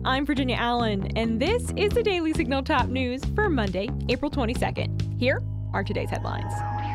I'm Virginia Allen, and this is the Daily Signal Top News for Monday, April 22nd. Here are today's headlines.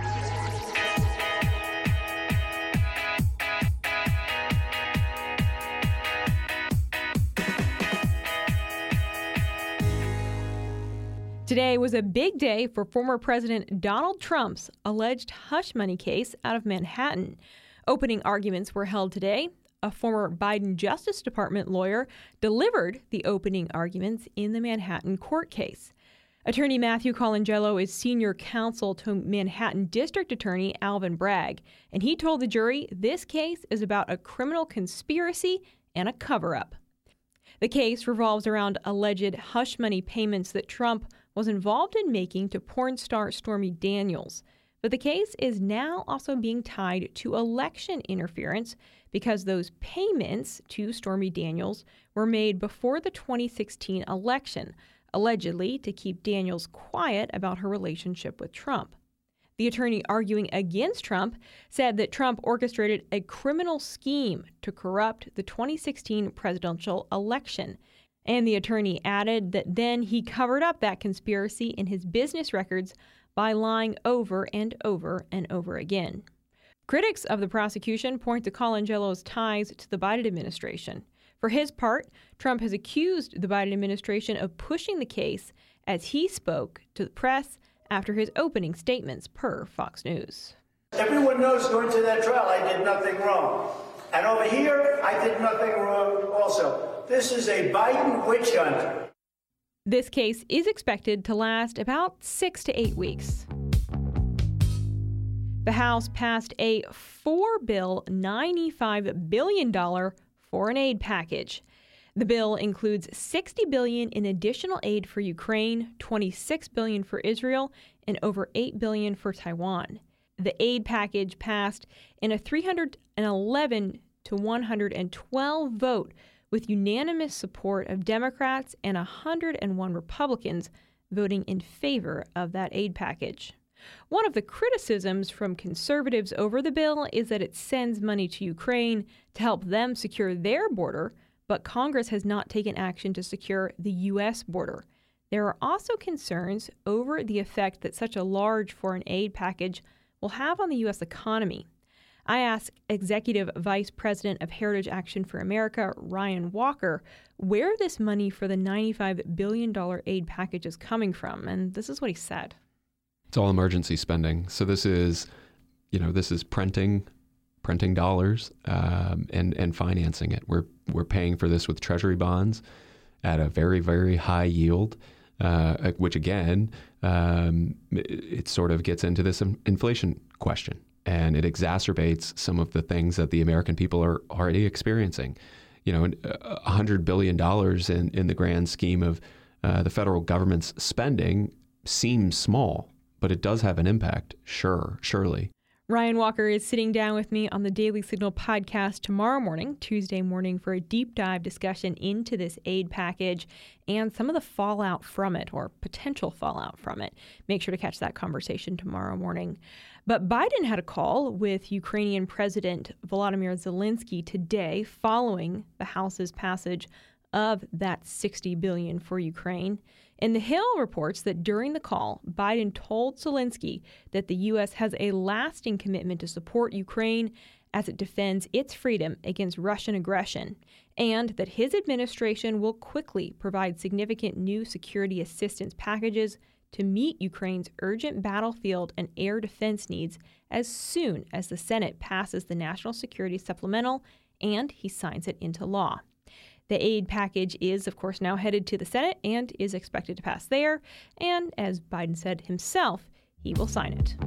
Today was a big day for former President Donald Trump's alleged hush money case out of Manhattan. Opening arguments were held today. A former Biden Justice Department lawyer delivered the opening arguments in the Manhattan court case. Attorney Matthew Colangelo is senior counsel to Manhattan District Attorney Alvin Bragg, and he told the jury this case is about a criminal conspiracy and a cover-up. The case revolves around alleged hush money payments that Trump was involved in making to porn star Stormy Daniels. But the case is now also being tied to election interference because those payments to Stormy Daniels were made before the 2016 election, allegedly to keep Daniels quiet about her relationship with Trump. The attorney arguing against Trump said that Trump orchestrated a criminal scheme to corrupt the 2016 presidential election. And the attorney added that then he covered up that conspiracy in his business records by lying over and over and over again. Critics of the prosecution point to Colangelo's ties to the Biden administration. For his part, Trump has accused the Biden administration of pushing the case as he spoke to the press after his opening statements per Fox News. Everyone knows going to that trial I did nothing wrong. And over here, I did nothing wrong also. This is a Biden witch hunt. This case is expected to last about 6 to 8 weeks. The House passed a $4 $95 billion foreign aid package. The bill includes $60 billion in additional aid for Ukraine, $26 billion for Israel, and over $8 billion for Taiwan. The aid package passed in a 311 to 112 vote with unanimous support of Democrats and 101 Republicans voting in favor of that aid package. One of the criticisms from conservatives over the bill is that it sends money to Ukraine to help them secure their border, but Congress has not taken action to secure the U.S. border. There are also concerns over the effect that such a large foreign aid package will have on the U.S. economy. I asked Executive Vice President of Heritage Action for America, Ryan Walker, where this money for the $95 billion aid package is coming from, and this is what he said. It's all emergency spending. So this is printing dollars and financing it. We're paying for this with Treasury bonds at a very, very high yield, which again, it sort of gets into this inflation question. And it exacerbates some of the things that the American people are already experiencing. $100 billion in the grand scheme of the federal government's spending seems small, but it does have an impact, surely. Ryan Walker is sitting down with me on the Daily Signal podcast tomorrow morning, Tuesday morning, for a deep dive discussion into this aid package and some of the fallout from it, or potential fallout from it. Make sure to catch that conversation tomorrow morning. But Biden had a call with Ukrainian President Volodymyr Zelensky today following the House's passage of that $60 billion for Ukraine. And The Hill reports that during the call, Biden told Zelensky that the U.S. has a lasting commitment to support Ukraine as it defends its freedom against Russian aggression, and that his administration will quickly provide significant new security assistance packages to meet Ukraine's urgent battlefield and air defense needs as soon as the Senate passes the National Security Supplemental and he signs it into law. The aid package is, of course, now headed to the Senate and is expected to pass there. And as Biden said himself, he will sign it.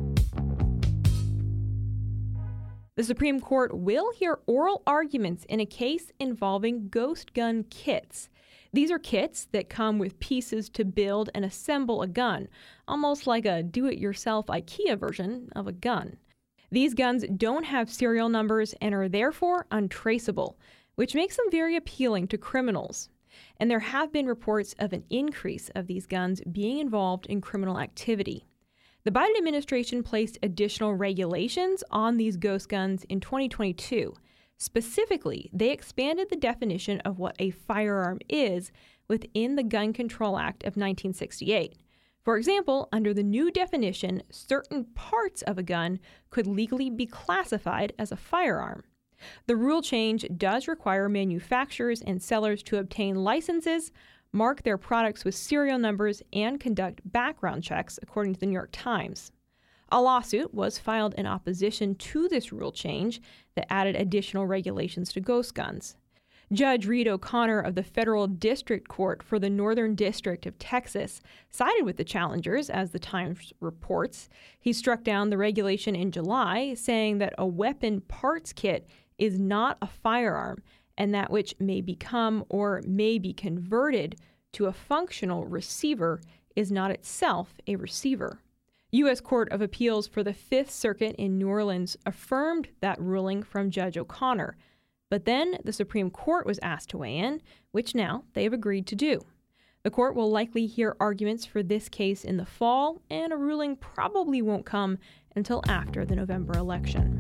The Supreme Court will hear oral arguments in a case involving ghost gun kits. These are kits that come with pieces to build and assemble a gun, almost like a do-it-yourself IKEA version of a gun. These guns don't have serial numbers and are therefore untraceable, which makes them very appealing to criminals. And there have been reports of an increase of these guns being involved in criminal activity. The Biden administration placed additional regulations on these ghost guns in 2022. Specifically, they expanded the definition of what a firearm is within the Gun Control Act of 1968. For example, under the new definition, certain parts of a gun could legally be classified as a firearm. The rule change does require manufacturers and sellers to obtain licenses, mark their products with serial numbers, and conduct background checks, according to the New York Times. A lawsuit was filed in opposition to this rule change that added additional regulations to ghost guns. Judge Reed O'Connor of the Federal District Court for the Northern District of Texas sided with the challengers, as the Times reports. He struck down the regulation in July, saying that a weapon parts kit is not a firearm, and that which may become or may be converted to a functional receiver is not itself a receiver. U.S. Court of Appeals for the Fifth Circuit in New Orleans affirmed that ruling from Judge O'Connor. But then the Supreme Court was asked to weigh in, which now they have agreed to do. The court will likely hear arguments for this case in the fall, and a ruling probably won't come until after the November election.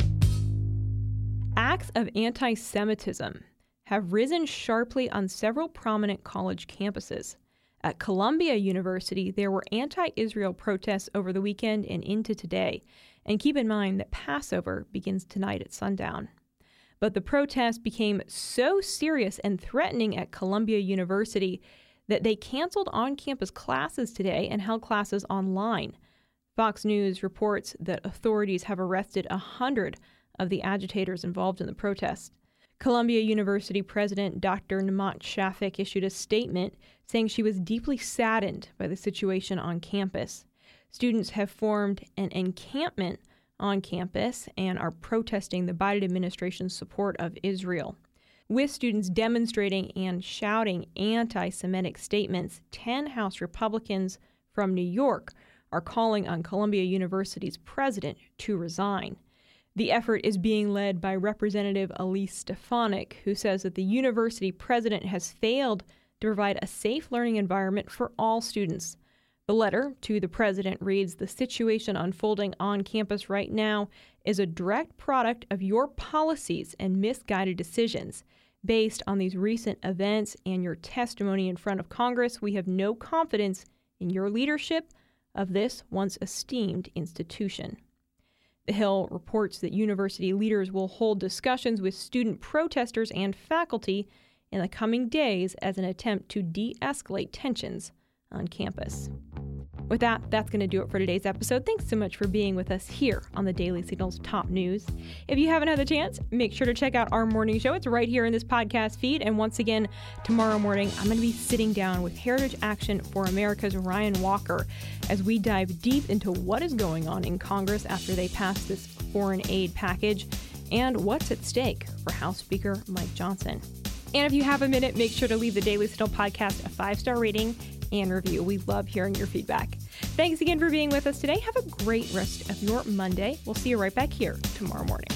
Acts of anti-Semitism have risen sharply on several prominent college campuses. At Columbia University, there were anti-Israel protests over the weekend and into today. And keep in mind that Passover begins tonight at sundown. But the protests became so serious and threatening at Columbia University that they canceled on-campus classes today and held classes online. Fox News reports that authorities have arrested 100 of the agitators involved in the protests. Columbia University President Dr. Namat Shafik issued a statement saying she was deeply saddened by the situation on campus. Students have formed an encampment on campus and are protesting the Biden administration's support of Israel. With students demonstrating and shouting anti-Semitic statements, 10 House Republicans from New York are calling on Columbia University's president to resign. The effort is being led by Representative Elise Stefanik, who says that the university president has failed to provide a safe learning environment for all students. The letter to the president reads, "The situation unfolding on campus right now is a direct product of your policies and misguided decisions. Based on these recent events and your testimony in front of Congress, we have no confidence in your leadership of this once esteemed institution." The Hill reports that university leaders will hold discussions with student protesters and faculty in the coming days as an attempt to de-escalate tensions on campus. With that, that's going to do it for today's episode. Thanks so much for being with us here on the Daily Signal's Top News. If you haven't had the chance, make sure to check out our morning show. It's right here in this podcast feed. And once again, tomorrow morning, I'm going to be sitting down with Heritage Action for America's Ryan Walker as we dive deep into what is going on in Congress after they passed this foreign aid package and what's at stake for House Speaker Mike Johnson. And if you have a minute, make sure to leave the Daily Signal podcast a 5-star rating and review. We love hearing your feedback. Thanks again for being with us today. Have a great rest of your Monday. We'll see you right back here tomorrow morning.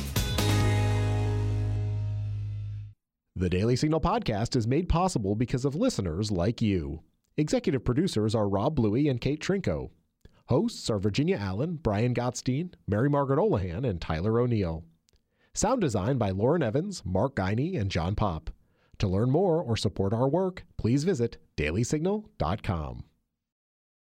The Daily Signal podcast is made possible because of listeners like you. Executive producers are Rob Bluey and Kate Trinko. Hosts are Virginia Allen, Brian Gottstein, Mary Margaret Olahan, and Tyler O'Neill. Sound design by Lauren Evans, Mark Guiney, and John Pop. To learn more or support our work, please visit dailysignal.com.